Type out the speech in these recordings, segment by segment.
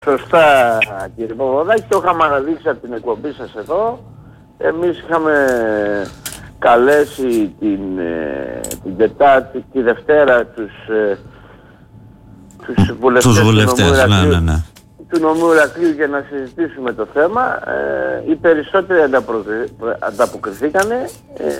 Σωστά, κύριε Παπαδάκη, το είχαμε αναδείξει από την εκπομπή σας εδώ. Εμείς είχαμε καλέσει την Τετάρτη, τη Δευτέρα τους βουλευτές του νομού Ηρακλείου για να συζητήσουμε το θέμα. Οι περισσότεροι ανταποκριθήκανε,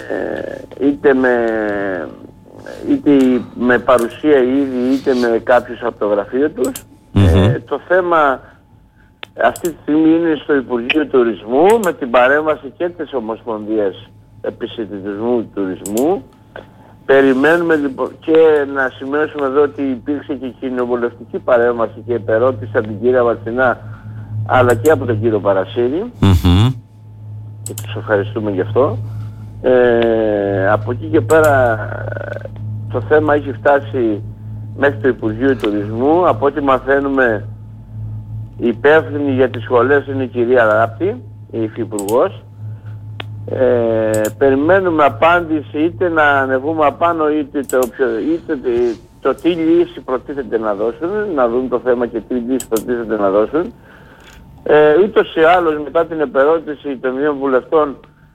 είτε με παρουσία ήδη είτε με κάποιους από το γραφείο τους. Το θέμα αυτή τη στιγμή είναι στο Υπουργείο Τουρισμού με την παρέμβαση και της Ομοσπονδίας Επισιτητισμού Τουρισμού. Περιμένουμε λοιπόν, και να σημειώσουμε εδώ ότι υπήρξε και κοινοβουλευτική παρέμβαση και επερώτηση από την κυρία Βατσινά αλλά και από τον κύριο Παρασύρη και τους ευχαριστούμε γι' αυτό. Από εκεί και πέρα το θέμα έχει φτάσει μέχρι το Υπουργείο Τουρισμού. Από ό,τι μαθαίνουμε, η υπεύθυνη για τις σχολές είναι η κυρία Ράπτη, η υφυπουργός. Περιμένουμε απάντηση, είτε να ανεβούμε απάνω είτε το τι λύση προτίθεται να δώσουν, να δουν το θέμα και τι λύση προτίθεται να δώσουν. Ούτως ή άλλως μετά την επερώτηση των δύο βουλευτών,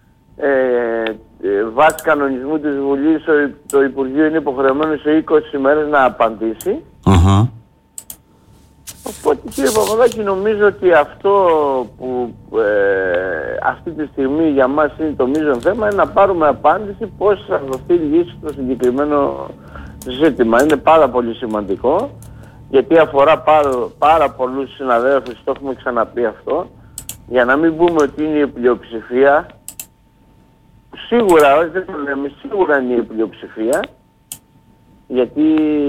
βάσει κανονισμού της Βουλής, το Υπουργείο είναι υποχρεωμένο σε 20 ημέρες να απαντήσει. Οπότε, κύριε Παπαδάκη, νομίζω ότι αυτό που αυτή τη στιγμή για μας είναι το μείζον θέμα, είναι να πάρουμε απάντηση πώς θα δοθεί λύση στο συγκεκριμένο ζήτημα. Είναι πάρα πολύ σημαντικό, γιατί αφορά πάρα πολλούς συναδέλφους, το έχουμε ξαναπεί αυτό, για να μην πούμε ότι είναι η πλειοψηφία. Σίγουρα, όχι δεν το λέμε, σίγουρα είναι η πλειοψηφία, γιατί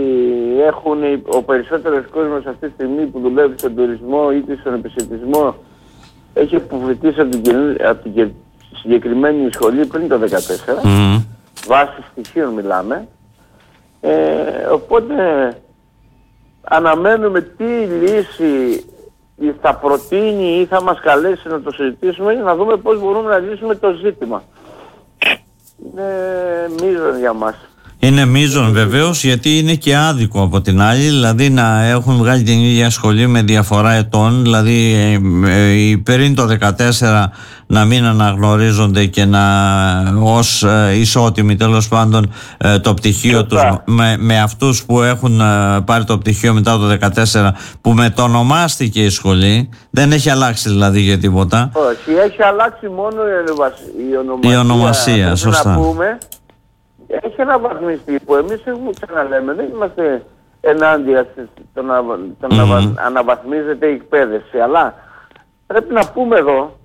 ο περισσότερος κόσμος αυτή τη στιγμή που δουλεύει στον τουρισμό ή στον επισιτισμό έχει αποφοιτήσει από την συγκεκριμένη σχολή πριν το 2014, βάσει στοιχείων μιλάμε. Οπότε αναμένουμε τι λύση θα προτείνει ή θα μας καλέσει να το συζητήσουμε για να δούμε πώς μπορούμε να λύσουμε το ζήτημα. Είναι μείζον για μας. Είναι μείζον βεβαίως, γιατί είναι και άδικο από την άλλη, δηλαδή να έχουν βγάλει την ίδια σχολή με διαφορά ετών, δηλαδή πριν το 2014 να μην αναγνωρίζονται και να ως ισότιμοι τέλος πάντων το πτυχίο τους με αυτούς που έχουν πάρει το πτυχίο μετά το 2014, που μετονομάστηκε η σχολή. Δεν έχει αλλάξει δηλαδή για τίποτα. Όχι, έχει αλλάξει μόνο η ονομασία. Σωστά. Να πούμε, έχει αναβαθμιστεί, που εμείς έχουμε ξαναλέμε, δεν είμαστε ενάντια στο να αναβαθμίζεται η εκπαίδευση, αλλά πρέπει να πούμε εδώ,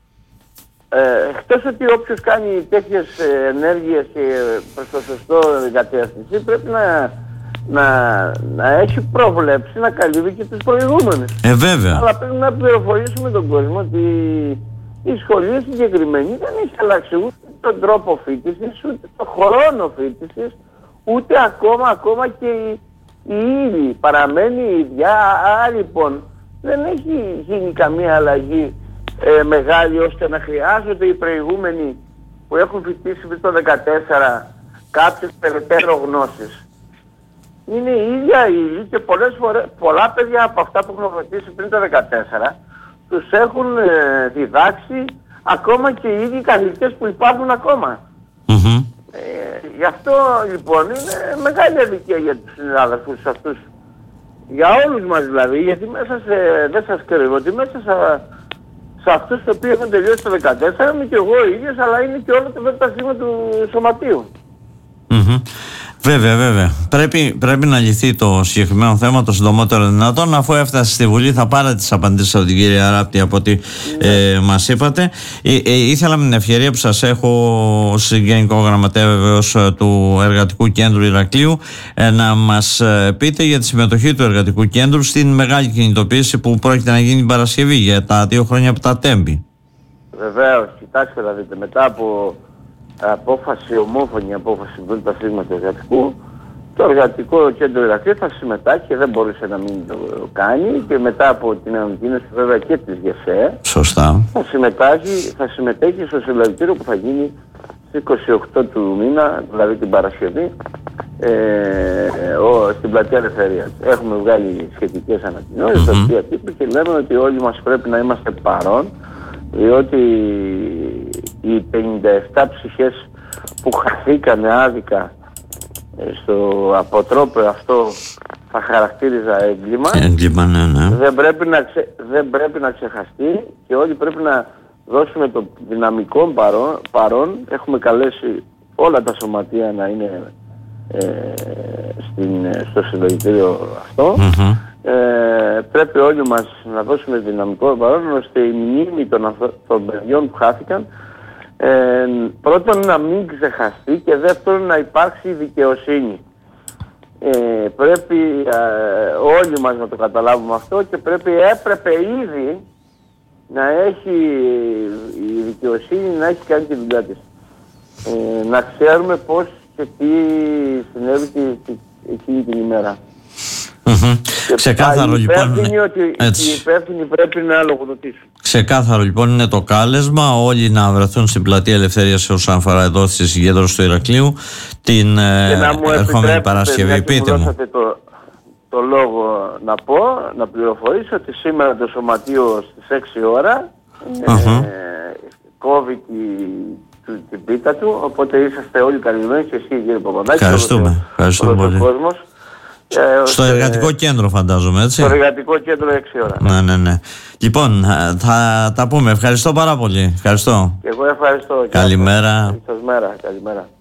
εκτός ότι όποιος κάνει τέτοιες ενέργειες και προς το σωστό κατεύθυνση, πρέπει να έχει προβλέψει να καλύβει και τους προηγούμενους. Βέβαια. Αλλά πρέπει να πληροφορήσουμε τον κόσμο ότι η σχολή συγκεκριμένη δεν έχει αλλάξει ούτε τον τρόπο φοιτησης, ούτε τον χρόνο φοιτησης, ούτε ακόμα και η ύλη παραμένει η ίδια. Άρα λοιπόν δεν έχει γίνει καμία αλλαγή μεγάλη ώστε να χρειάζονται οι προηγούμενοι που έχουν φοιτήσει πριν το 2014 κάποιες περαιτέρω γνώσεις. Είναι η ίδια ύλη και πολλά παιδιά από αυτά που έχουν φοιτήσει πριν το 2014 τους έχουν διδάξει ακόμα και οι ίδιοι καθηγητές που υπάρχουν ακόμα. Γι' αυτό λοιπόν είναι μεγάλη αδικία για τους συνάδελφους αυτούς, για όλους μας δηλαδή, γιατί δεν σας κρύβω ότι μέσα σε αυτούς οι οποίοι έχουν τελειώσει το 2014 είμαι και εγώ ο ίδιος, αλλά είναι και όλο το μετασύμα του σωματείου. Βέβαια. Πρέπει να λυθεί το συγκεκριμένο θέμα το συντομότερο δυνατόν. Αφού έφτασε στη Βουλή θα πάρετε τις απαντήσεις από την κυρία Ράπτη από ό,τι μας είπατε. Ήθελα με την ευκαιρία που σας έχω ως Γενικό Γραμματέα βεβαίως του Εργατικού Κέντρου Ηρακλείου να μας πείτε για τη συμμετοχή του Εργατικού Κέντρου στην μεγάλη κινητοποίηση που πρόκειται να γίνει την Παρασκευή για τα 2 χρόνια από τα Τέμπη. Βεβαίως, κοιτάξτε να δείτε, μετά από ομόφωνη απόφαση του ΔΣ του Εργατικού, το Εργατικό Κέντρο Ηρακλείου θα συμμετάσχει και δεν μπορούσε να μην το κάνει, και μετά από την ανακοίνωση βέβαια και της ΓΕΣΕ, σωστά, θα συμμετέχει στο συλλαλητήριο που θα γίνει στις 28 του μήνα, δηλαδή την Παρασκευή, στην Πλατεία Ελευθερίας. Έχουμε βγάλει σχετικές ανακοινώσεις, τα οποία τύπου, και λέμε ότι όλοι μας πρέπει να είμαστε παρόν, διότι οι 57 ψυχές που χαθήκανε άδικα στο αποτρόπαιο αυτό θα χαρακτήριζα έγκλημα. Έγκλημα, ναι. Δεν πρέπει να ξεχαστεί, και όλοι πρέπει να δώσουμε το δυναμικό παρόν. Έχουμε καλέσει όλα τα σωματεία να είναι στο συλλογητήριο αυτό. Πρέπει όλοι μας να δώσουμε δυναμικό παρόν, ώστε η μνήμη των παιδιών που χάθηκαν, πρώτον να μην ξεχαστεί, και δεύτερον να υπάρξει δικαιοσύνη. Πρέπει όλοι μας να το καταλάβουμε αυτό, και έπρεπε ήδη να έχει η δικαιοσύνη να έχει κάνει τη δουλειά της. Να ξέρουμε πώς και τι συνέβη εκείνη την ημέρα. Ξεκάθαρο λοιπόν. Οι υπεύθυνοι πρέπει να λογοδοτήσουν. Ξεκάθαρο λοιπόν είναι το κάλεσμα, όλοι να βρεθούν στην Πλατεία Ελευθερίας όσον αφορά εδώ στη συγκέντρωση του Ηρακλείου την ερχόμενη Παρασκευή. Πείτε μου. Το λόγο να πληροφορήσω ότι σήμερα το σωματείο στις 6 ώρα κόβει την πίτα του, οπότε είσαστε όλοι καλυμμένοι, και εσύ κύριε Παπαδάκη. Ευχαριστούμε πολύ. Στο εργατικό κέντρο φαντάζομαι, έτσι. Στο εργατικό κέντρο 6 ώρα. Ναι. Λοιπόν, θα τα πούμε. Ευχαριστώ πάρα πολύ. Ευχαριστώ. Και εγώ ευχαριστώ. Καλημέρα. Καλημέρα.